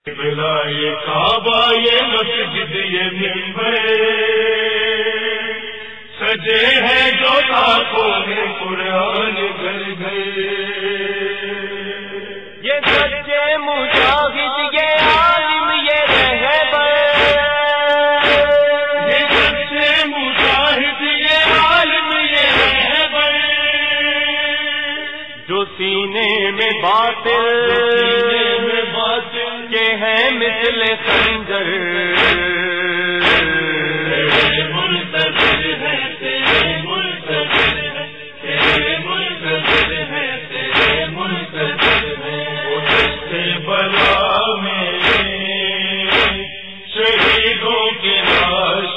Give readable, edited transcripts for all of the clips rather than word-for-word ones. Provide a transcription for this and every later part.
بلا یہ کعبہ یہ مسجد یہ منبر سجے ہیں جو لاکھوں میں قرآن گھر گھر یہ سچے مجاہد یہ عالم یہ رہبر یہ سچے مجاہد یہ عالم یہ رہبر جو سینے میں باطل کے ہیں مثل خنجر منتظر ہے تیرے منتظر ہے تیرے منتظر ہے تیرے منتظر ہے سے بلا میں شہیدوں کی لاش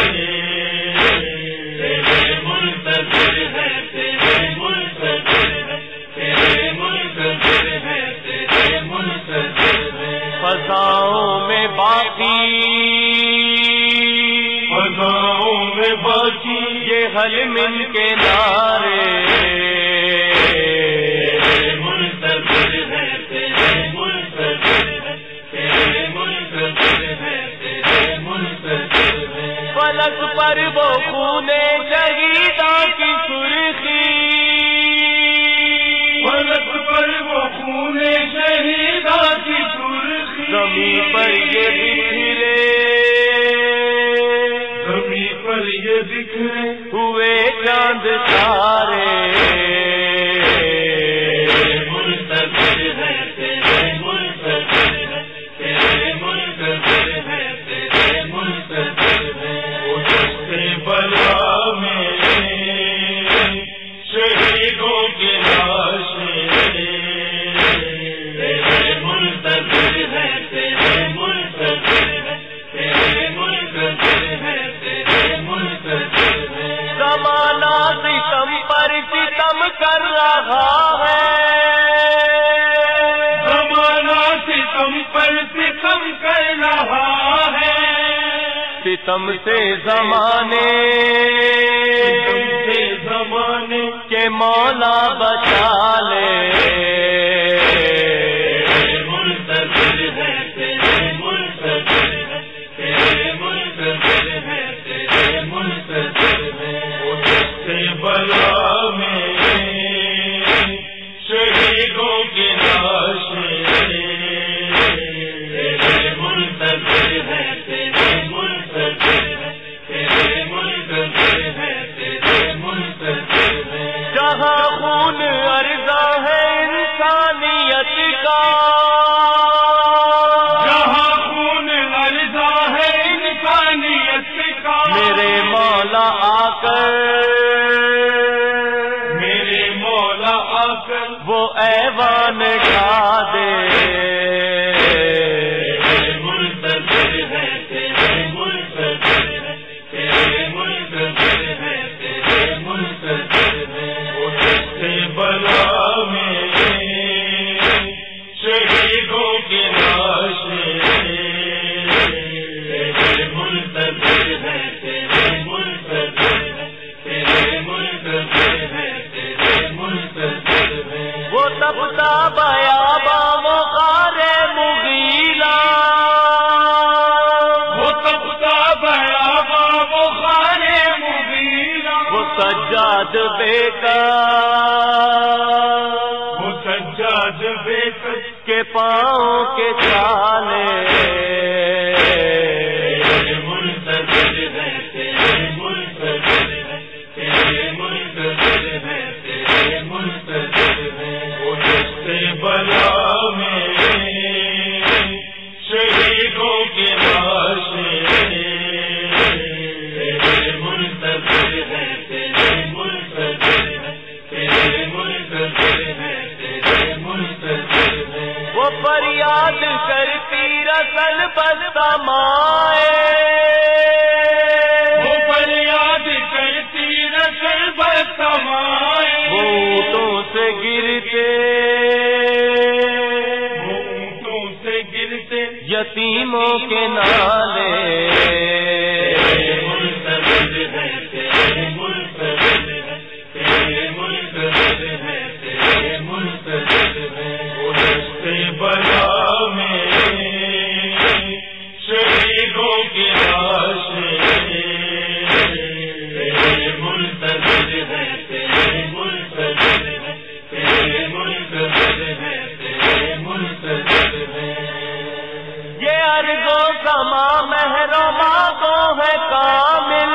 تیرے منتظر ہے تیرے منتظر ہے تیرے منتظر ہے تیرے منتظر ہے فضاؤں میں باقی یہ حل من کے نعرے تیرے منتظر ہے تیرے منتظر ہے تیرے منتظر ہے تیرے منتظر ہے فلک پر وہ خون شہیداں کی سرخی فلک پر وہ خون شہیداں کی سرخی زمین پر یہ بکھرے زمین پر یہ بکھرے ہوئے چاند تارے تیرے منتظر ہے تیرے منتظر ہے تیرے منتظر ہے تیرے منتظر ہے سے بلا میں شہیدوں کی لاش تیرے منتظر ہے تیرے منتظر ہے تیرے منتظر ہے تیرے منتظر ہے زمانہ ستم پر ستم کر رہا ہے زمانہ ستم پر ستم کر رہا ہے ستم سے زمانے کے مولا بچا لے تیرے منتظر ہے تیرے منتظر ہے تیرے منتظر ہے تیرے منتظر ہے سے بلا میں شہیدوں کی لاش تیرے منتظر ہے تیرے منتظر ہے تیرے منتظر ہے تیرے منتظر ہے جہاں خون عرضہ ہے انسانیت کا جہاں خون عرضہ ہے انسانیت کا میرے مولا آ کر میرے مولا آ کر وہ ایوان ڈھا دے تیرے منتظر ہے تیرے منتظر ہے تیرے منتظر ہے تیرے منتظر ہے سے بلا میں شہیدوں کی لاش تیرے منتظر ہے تیرے منتظر ہے تیرے منتظر ہے تیرے منتظر ہے وہ تپتا بیابا وہ غار مغیلہ وہ تپتا بیابا وہ غار مغیلہ وہ سجاد بے وہ سجاد بے کس کے پاؤں کے چھالے تیرے منتظر ہے تیرے منتظر ہے تیرے منتظر ہے تیرے منتظر ہے سے بلا میں شہیدوں کی لاش تیرے منتظر ہے تیرے منتظر ہے تیرے منتظر ہے تیرے منتظر ہے وہ فریاد کرتی رسل بستا مائے وہ فریاد کرتی رسل بسمائے وہ اونٹوں سے گرتے وہ اونٹوں سے گرتے یتیموں کے نالے تیرے منتظر ہے تیرے منتظر ہے تیرے منتظر ہے تیرے منتظر ہے بلا میں سما محرما کو ہے کامل،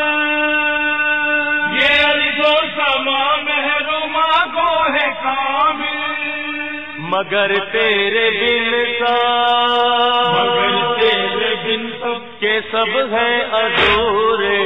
یہ عرض و سما محرما کو ہے کامل، مگر تیرے بن سب مگر تیرے بن سب کے سب ہیں ادھورے،